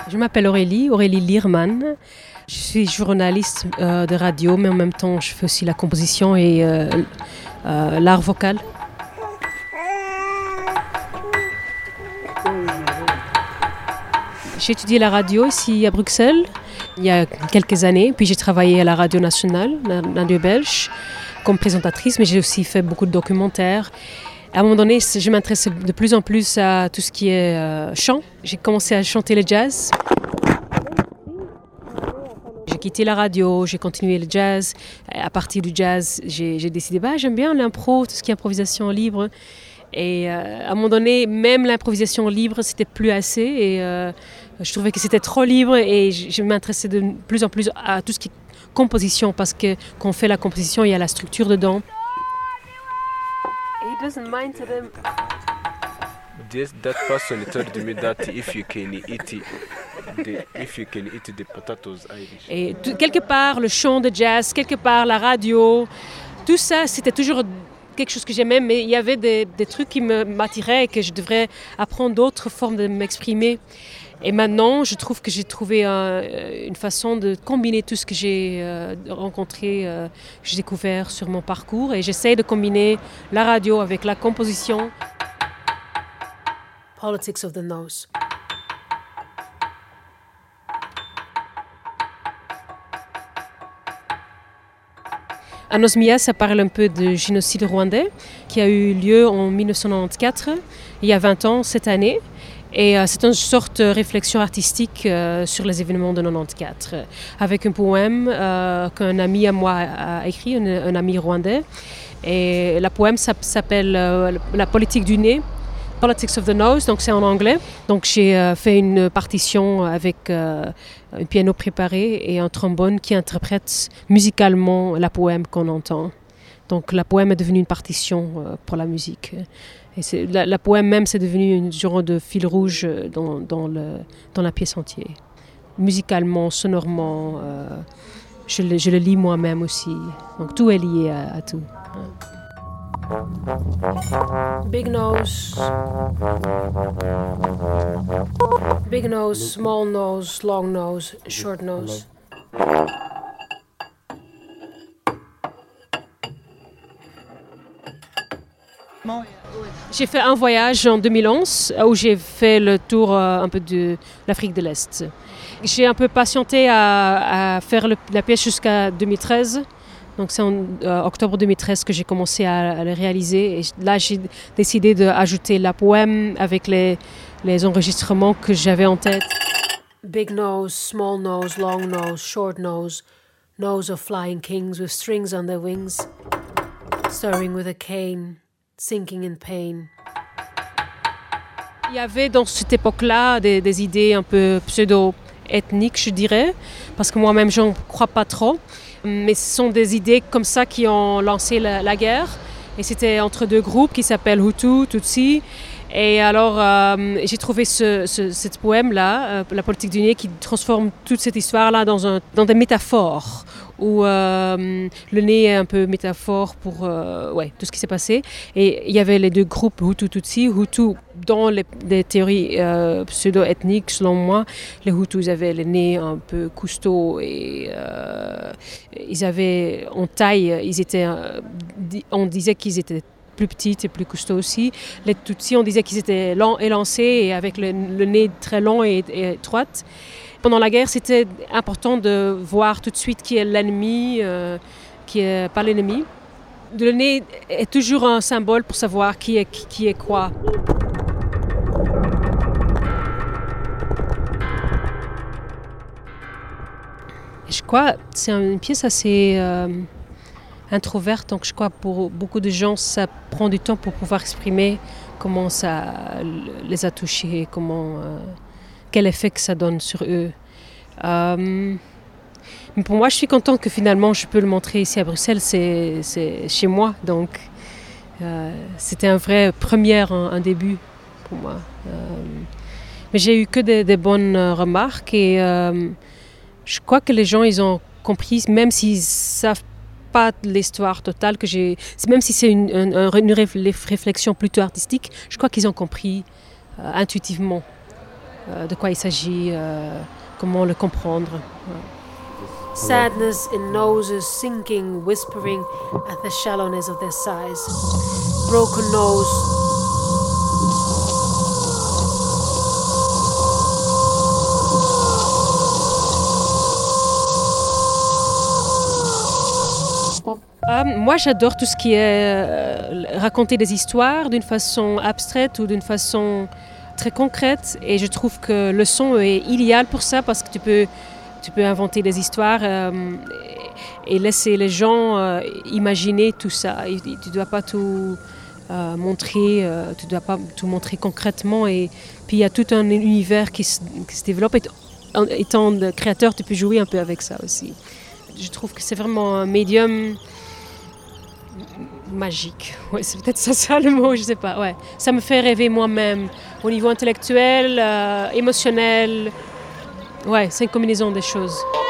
Je m'appelle Aurélie Lierman. Je suis journaliste de radio, mais en même temps, je fais aussi la composition et l'art vocal. J'ai étudié la radio ici à Bruxelles il y a quelques années, puis j'ai travaillé à la radio nationale, la radio belge, comme présentatrice, mais j'ai aussi fait beaucoup de documentaires. À un moment donné, je m'intéressais de plus en plus à tout ce qui est chant. J'ai commencé à chanter le jazz. J'ai quitté la radio, j'ai continué le jazz. À partir du jazz, j'ai décidé, j'aime bien l'impro, tout ce qui est improvisation libre. Et à un moment donné, même l'improvisation libre, c'était plus assez. Et je trouvais que c'était trop libre et je m'intéressais de plus en plus à tout ce qui est composition, parce que quand on fait la composition, il y a la structure dedans. He doesn't mind to them. That person told me that if you can eat the potatoes Irish. Et quelque part, le chant de jazz, quelque part, la radio, tout ça, c'était toujours quelque chose que j'aimais, mais il y avait des trucs qui m'attiraient et que je devrais apprendre d'autres formes de m'exprimer. Et maintenant, je trouve que j'ai trouvé une façon de combiner tout ce que j'ai rencontré, que j'ai découvert sur mon parcours. Et j'essaie de combiner la radio avec la composition. Politics of the Nose. Anosmia, ça parle un peu du génocide rwandais qui a eu lieu en 1994, il y a 20 ans cette année. Et c'est une sorte de réflexion artistique sur les événements de 1994, avec un poème qu'un ami à moi a écrit, un ami rwandais. Et le poème s'appelle La politique du nez, Politics of the Nose, donc c'est en anglais. Donc j'ai fait une partition avec un piano préparé et un trombone qui interprète musicalement la poème qu'on entend. Donc la poème est devenue une partition pour la musique. Et la poème même, c'est devenu une genre de fil rouge dans la pièce entière. Musicalement, sonorement, je le lis moi-même aussi. Donc tout est lié à tout. Big nose. Big nose, small nose, long nose, short nose. J'ai fait un voyage en 2011 où j'ai fait le tour un peu de l'Afrique de l'Est. J'ai un peu patienté à faire la pièce jusqu'à 2013. Donc c'est en octobre 2013 que j'ai commencé à le réaliser. Et là, j'ai décidé d'ajouter la poème avec les enregistrements que j'avais en tête. Big nose, small nose, long nose, short nose, nose of flying kings with strings on their wings, stirring with a cane, sinking in pain. Il y avait dans cette époque-là des idées un peu pseudo-ethniques, je dirais, parce que moi-même, je n'en crois pas trop. Mais ce sont des idées comme ça qui ont lancé la guerre. Et c'était entre deux groupes qui s'appellent Hutu, Tutsi. Et alors, j'ai trouvé ce poème-là, La politique du nez, qui transforme toute cette histoire-là dans des métaphores, où le nez est un peu métaphore pour tout ce qui s'est passé. Et il y avait les deux groupes Hutu-Tutsi. Hutu, dans les théories pseudo-ethniques, selon moi, les Hutus avaient le nez un peu costaud et ils avaient en taille, on disait qu'ils étaient plus petites et plus costauds aussi. Les Tutsis, on disait qu'ils étaient lents, élancés et avec le nez très long et étroit. Pendant la guerre, c'était important de voir tout de suite qui est l'ennemi, qui est pas l'ennemi. Le nez est toujours un symbole pour savoir qui est quoi. Je crois que c'est une pièce assez introverte, donc je crois que pour beaucoup de gens, ça prend du temps pour pouvoir exprimer comment ça les a touchés, quel effet que ça donne sur eux. Mais pour moi, je suis contente que finalement, je peux le montrer ici à Bruxelles, c'est chez moi, donc c'était un vrai première, un début pour moi. Mais j'ai eu que des bonnes remarques et je crois que les gens, ils ont compris, même s'ils savent pas l'histoire totale que j'ai, même si c'est une réflexion plutôt artistique, je crois qu'ils ont compris intuitivement de quoi il s'agit, comment le comprendre. Sadness in noses sinking, whispering at the shallowness of their size. Broken nose. Moi, j'adore tout ce qui est raconter des histoires d'une façon abstraite ou d'une façon très concrète. Et je trouve que le son est idéal pour ça parce que tu peux inventer des histoires et laisser les gens imaginer tout ça. Et tu ne dois pas tout montrer, tu dois pas tout montrer concrètement. Et puis il y a tout un univers qui se développe. Étant créateur, tu peux jouer un peu avec ça aussi. Je trouve que c'est vraiment un médium magique. Ouais, c'est peut-être ça le mot, je sais pas. Ouais. Ça me fait rêver moi-même au niveau intellectuel, émotionnel. Ouais, c'est une combinaison des choses.